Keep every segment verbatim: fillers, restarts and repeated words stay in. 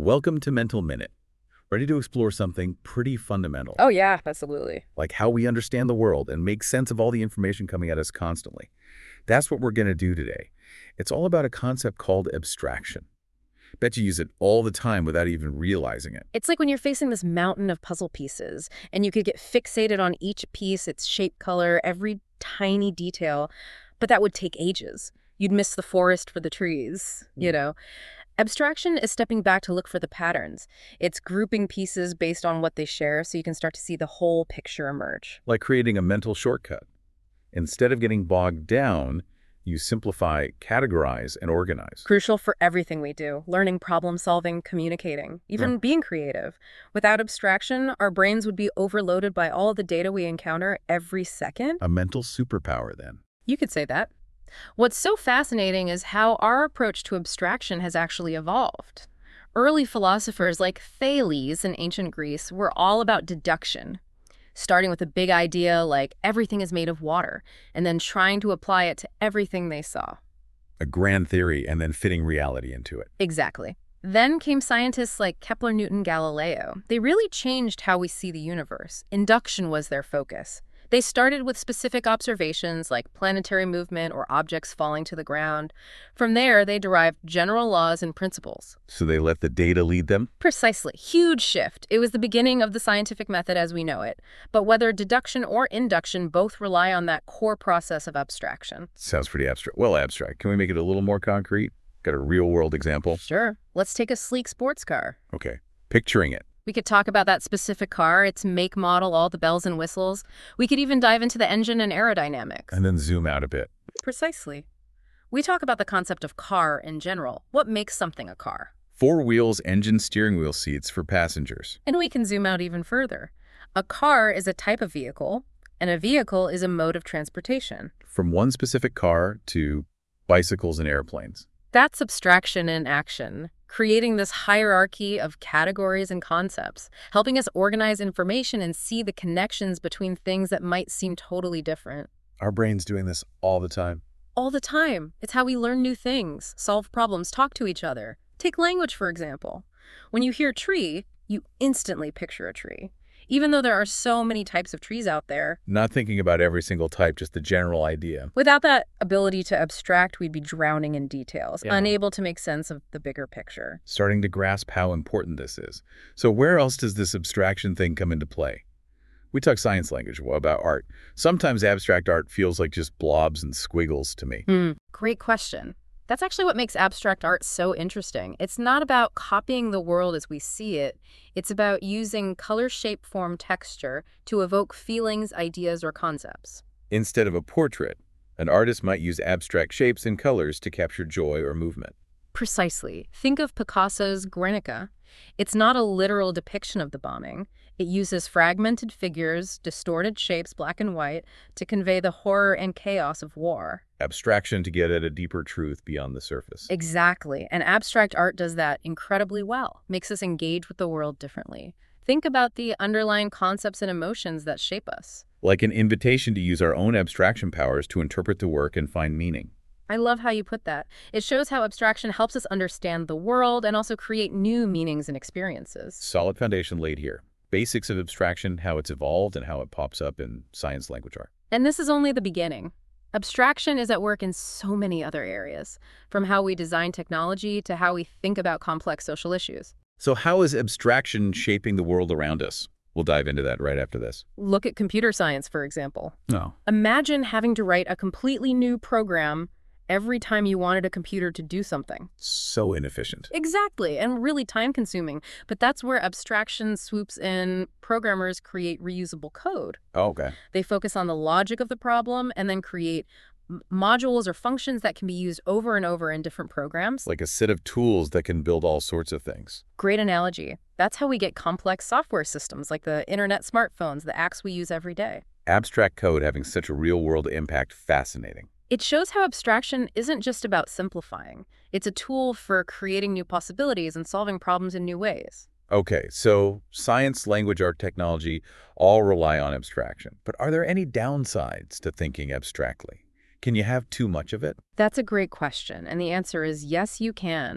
Welcome to Mental Minute. Ready to explore something pretty fundamental, Oh, yeah, absolutely. like how we understand the world and make sense of all the information coming at us constantly. That's what we're going to do today. It's all about a concept called abstraction. Bet you use it all the time without even realizing it. It's like when you're facing this mountain of puzzle pieces, and you could get fixated on each piece, its shape, color, every tiny detail, but that would take ages. You'd miss the forest for the trees, you know. Abstraction is stepping back to look for the patterns. It's grouping pieces based on what they share so you can start to see the whole picture emerge. Like creating a mental shortcut. Instead of getting bogged down, you simplify, categorize, and organize. Crucial for everything we do, learning, problem solving, communicating, even being creative. Without abstraction, our brains would be overloaded by all the data we encounter every second. A mental superpower, then. You could say that. What's so fascinating is how our approach to abstraction has actually evolved. Early philosophers like Thales in ancient Greece were all about deduction, starting with a big idea like everything is made of water, and then trying to apply it to everything they saw. A grand theory and then fitting reality into it. Exactly. Then came scientists like Kepler, Newton, Galileo. They really changed how we see the universe. Induction was their focus. They started with specific observations like planetary movement or objects falling to the ground. From there, they derived general laws and principles. So they let the data lead them? Precisely. Huge shift. It was the beginning of the scientific method as we know it. But whether deduction or induction both rely on that core process of abstraction. Sounds pretty abstract. Well, abstract. Can we make it a little more concrete? Got a real-world example? Sure. Let's take a sleek sports car. Okay. Picturing it. We could talk about that specific car, its make, model, all the bells and whistles. We could even dive into the engine and aerodynamics. And then zoom out a bit. Precisely. We talk about the concept of car in general. What makes something a car? Four wheels, engine, steering wheel seats for passengers. And we can zoom out even further. A car is a type of vehicle, and a vehicle is a mode of transportation. From one specific car to bicycles and airplanes. That's abstraction in action, creating this hierarchy of categories and concepts, helping us organize information and see the connections between things that might seem totally different. Our brain's doing this all the time. All the time. It's how we learn new things, solve problems, talk to each other. Take language, for example. When you hear tree, you instantly picture a tree. Even though there are so many types of trees out there. Not thinking about every single type, just the general idea. Without that ability to abstract, we'd be drowning in details, Yeah. unable to make sense of the bigger picture. Starting to grasp how important this is. So where else does this abstraction thing come into play? We talk science language about art. Sometimes abstract art feels like just blobs and squiggles to me. Hmm. Great question. That's actually what makes abstract art so interesting. It's not about copying the world as we see it. It's about using color, shape, form, texture to evoke feelings, ideas, or concepts. Instead of a portrait, an artist might use abstract shapes and colors to capture joy or movement. Precisely. Think of Picasso's Guernica. It's not a literal depiction of the bombing. It uses fragmented figures, distorted shapes, black and white, to convey the horror and chaos of war. Abstraction to get at a deeper truth beyond the surface. Exactly. And abstract art does that incredibly well, makes us engage with the world differently. Think about the underlying concepts and emotions that shape us. Like an invitation to use our own abstraction powers to interpret the work and find meaning. I love how you put that. It shows how abstraction helps us understand the world and also create new meanings and experiences. Solid foundation laid here. Basics of abstraction, how it's evolved, and how it pops up in science language art. And this is only the beginning. Abstraction is at work in so many other areas, from how we design technology to how we think about complex social issues. So how is abstraction shaping the world around us? We'll dive into that right after this. Look at computer science, for example. No. Imagine having to write a completely new program every time you wanted a computer to do something. So inefficient. Exactly, and really time-consuming. But that's where abstraction swoops in. Programmers create reusable code. Oh, okay. They focus on the logic of the problem and then create m- modules or functions that can be used over and over in different programs. Like a set of tools that can build all sorts of things. Great analogy. That's how we get complex software systems like the internet, smartphones, the apps we use every day. Abstract code having such a real-world impact, fascinating. It shows how abstraction isn't just about simplifying. It's a tool for creating new possibilities and solving problems in new ways. Okay, so science, language, art, technology all rely on abstraction. But are there any downsides to thinking abstractly? Can you have too much of it? That's a great question, and the answer is yes, you can.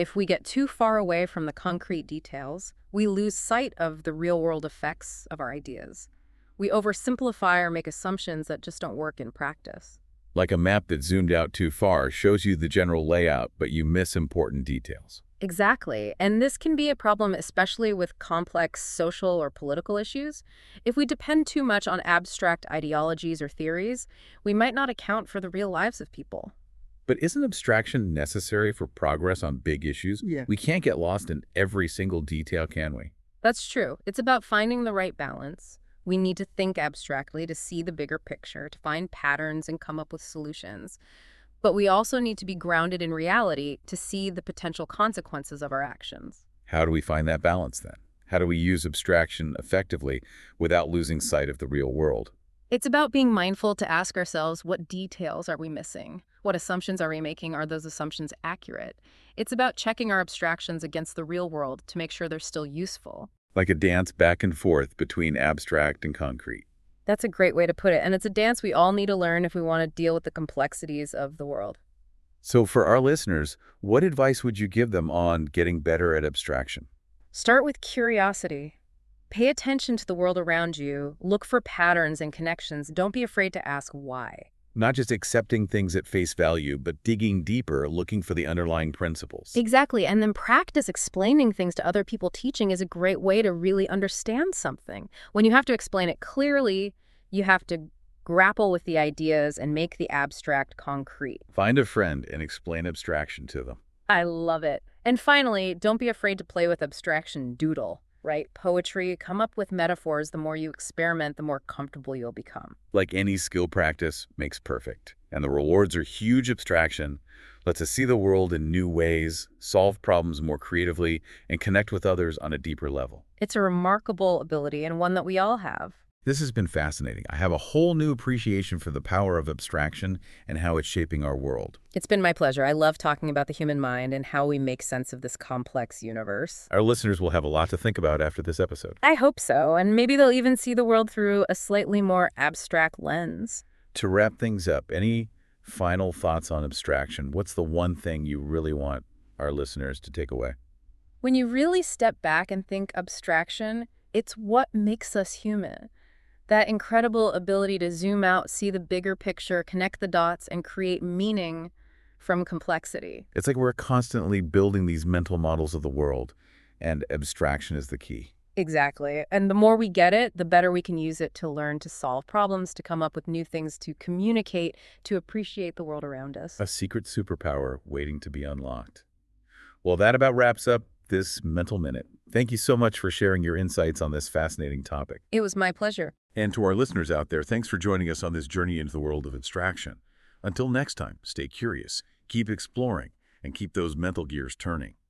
If we get too far away from the concrete details, we lose sight of the real-world effects of our ideas. We oversimplify or make assumptions that just don't work in practice. Like a map that zoomed out too far shows you the general layout, but you miss important details. Exactly. And this can be a problem especially with complex social or political issues. If we depend too much on abstract ideologies or theories, we might not account for the real lives of people. But isn't abstraction necessary for progress on big issues? Yeah. We can't get lost in every single detail, can we? That's true. It's about finding the right balance. We need to think abstractly to see the bigger picture, to find patterns and come up with solutions. But we also need to be grounded in reality to see the potential consequences of our actions. How do we find that balance then? How do we use abstraction effectively without losing sight of the real world? It's about being mindful to ask ourselves, what details are we missing? What assumptions are we making? Are those assumptions accurate? It's about checking our abstractions against the real world to make sure they're still useful. Like a dance back and forth between abstract and concrete. That's a great way to put it, and it's a dance we all need to learn if we want to deal with the complexities of the world. So for our listeners, what advice would you give them on getting better at abstraction? Start with curiosity. Pay attention to the world around you. Look for patterns and connections. Don't be afraid to ask why. Not just accepting things at face value, but digging deeper, looking for the underlying principles. Exactly, and then practice explaining things to other people. Teaching is a great way to really understand something. When you have to explain it clearly, you have to grapple with the ideas and make the abstract concrete. Find a friend and explain abstraction to them. I love it. And finally, don't be afraid to play with abstraction. Doodle. Write poetry, come up with metaphors. The more you experiment, the more comfortable you'll become. Like any skill, practice makes perfect. And the rewards are huge. Abstraction lets us see the world in new ways, solve problems more creatively, and connect with others on a deeper level. It's a remarkable ability and one that we all have. This has been fascinating. I have a whole new appreciation for the power of abstraction and how it's shaping our world. It's been my pleasure. I love talking about the human mind and how we make sense of this complex universe. Our listeners will have a lot to think about after this episode. I hope so, and maybe they'll even see the world through a slightly more abstract lens. To wrap things up, any final thoughts on abstraction? What's the one thing you really want our listeners to take away? When you really step back and think abstraction, it's what makes us human. That incredible ability to zoom out, see the bigger picture, connect the dots, and create meaning from complexity. It's like we're constantly building these mental models of the world, and abstraction is the key. Exactly. And the more we get it, the better we can use it to learn to solve problems, to come up with new things, to communicate, to appreciate the world around us. A secret superpower waiting to be unlocked. Well, that about wraps up this Mental Minute. Thank you so much for sharing your insights on this fascinating topic. It was my pleasure. And to our listeners out there, thanks for joining us on this journey into the world of abstraction. Until next time, stay curious, keep exploring, and keep those mental gears turning.